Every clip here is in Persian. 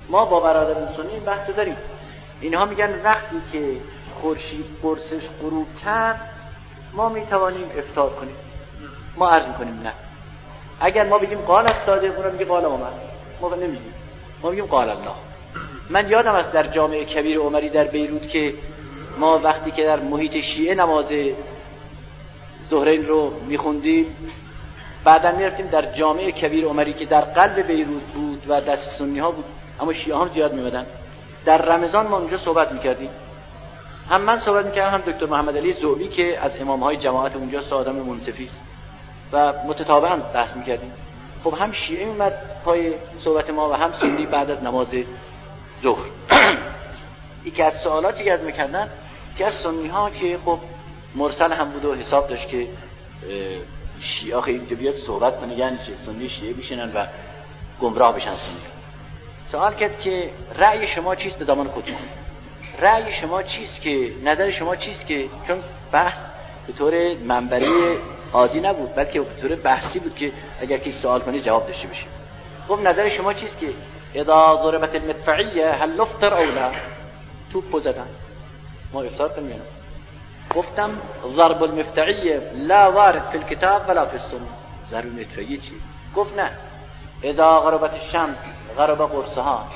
ما با برادران سنی این بحث داریم. اینها میگن وقتی که خورشید قرصش غروب کرد ما میتوانیم افطار کنیم. ما عرض میکنیم نه. اگر ما بگیم قال الصادق، اونم میگه قال عمر، ما نمیگیم، ما میگیم قال الله. من یادم است در جامع کبیر عمری در بیروت که ما وقتی که در محیط شیعه نماز ظهرین رو میخوندیم، بعدا میرفتیم در جامع کبیر عمری که در قلب بیروت بود و دست سنی ها بود اما شیعه هم زیاد میمدن، در رمضان ما اونجا صحبت میکردیم. هم من صحبت میکردم هم دکتر محمد علی زوبی که از امام های جماعت اونجا آدم منصفی است و متتابعا بحث میکردیم. خب هم شیعه میمد پای صحبت ما و هم سنی بعد از نماز ظهر. یکی از سوالاتی که از میکردن که از سنی ها که خب مرسل هم بود و حساب داشت که شیعه خیلی اینجا بیاد صحبت کنه یعنی چه سنی شیعه بشنن و گمراه بشن سنی. سوال کرد که رأی شما چیست به زمان خودتون؟ رأی شما چیست که نظر شما چیست که چون بحث به طور منبری عادی نبود بلکه به طور بحثی بود که اگر کسی سوال کنه جواب داشته باشه. خب نظر شما چیست که اذا ضربت المدفعیه هل نفطر او لا؟ توپ زدن ما افطار کنیم یا نه؟ گفتم ضرب المفتعیه لا وارد فی الكتاب ولا فی السنه. ضرب المدفعیه چی؟ گفت نه اذا غربت الشمس غرب قرصها.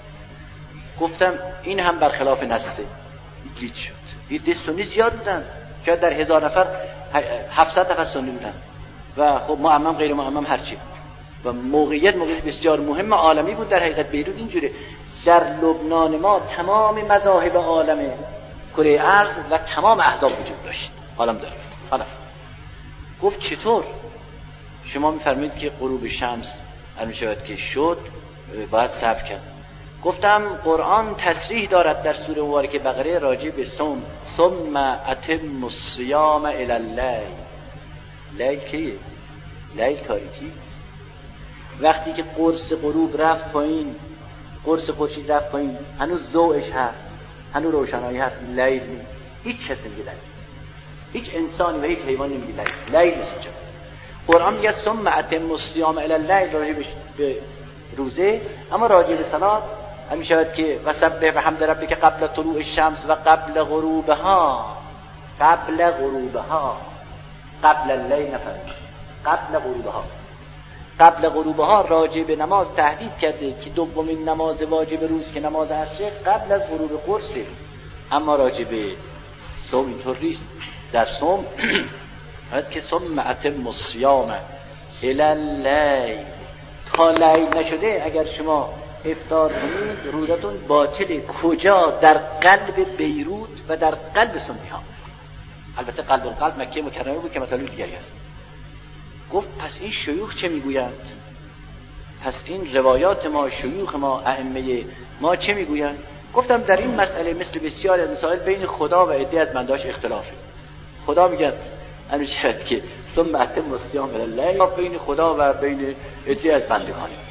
گفتم این هم برخلاف نصه. گیج شد. این ده سنی زیاد بودن، شاید در 1000 نفر 700 نفر سنی بودن و خب معمم غیر معمم هرچی و موقعیت بسیار مهم عالمی بود. در حقیقت بیروت اینجوره، در لبنان ما تمام مذاهب عالم کره ارض و تمام احزاب وجود داشت، عالم داره. حالا گفت چطور شما میفرمایید که غروب شمس علم شود که شد باید صبر کرد؟ گفتم قرآن تصریح دارد در سوره مبارکه بقره راجع به صوم ثم اتم الصیام الی اللیل. لیل کیه؟ لیل تاریکی. وقتی که قرص غروب رفت پایین، قرص خورشید رفت پایین، هنوز ضوءش هست، هنوز روشنایی هست، لیل نیست. هیچ کس نمیگه لیل، هیچ انسانی و هیچ حیوان نمیگه لیل. لیل نیست اینجا. قرآن میگه ثم اتم الصیام الی اللیل راجع به روزه، اما راجع به صلات همین شود که وسبح بحمد ربک قبل طلوع الشمس و قبل غروبها. قبل غروبها، قبل اللیل نفرمید، قبل غروبها. قبل غروبها راجع به نماز تهدید کرده که دومین نماز واجب روز که نماز عصر قبل از غروب قرصه. اما راجع به صوم اینطور نیست. در صوم هست که ثم اتم الصیام الی اللیل، تا لیل نشده اگر شما افطار کنید روزتون باطله. کجا؟ در قلب بیروت و در قلب سنی ها. البته قلب مکه مکرمه بود که مطالب دیگری هست. گفت پس این شیوخ چه میگویند؟ پس این روایات ما، شیوخ ما، ائمه ما چه میگویند؟ گفتم در این مسئله مثل بسیاری از مسائل بین خدا و عده از بنداش اختلافه. خدا میگه همیشه که ثم اتم الصیام الی اللیل، بین خدا و بین عده از بندگان.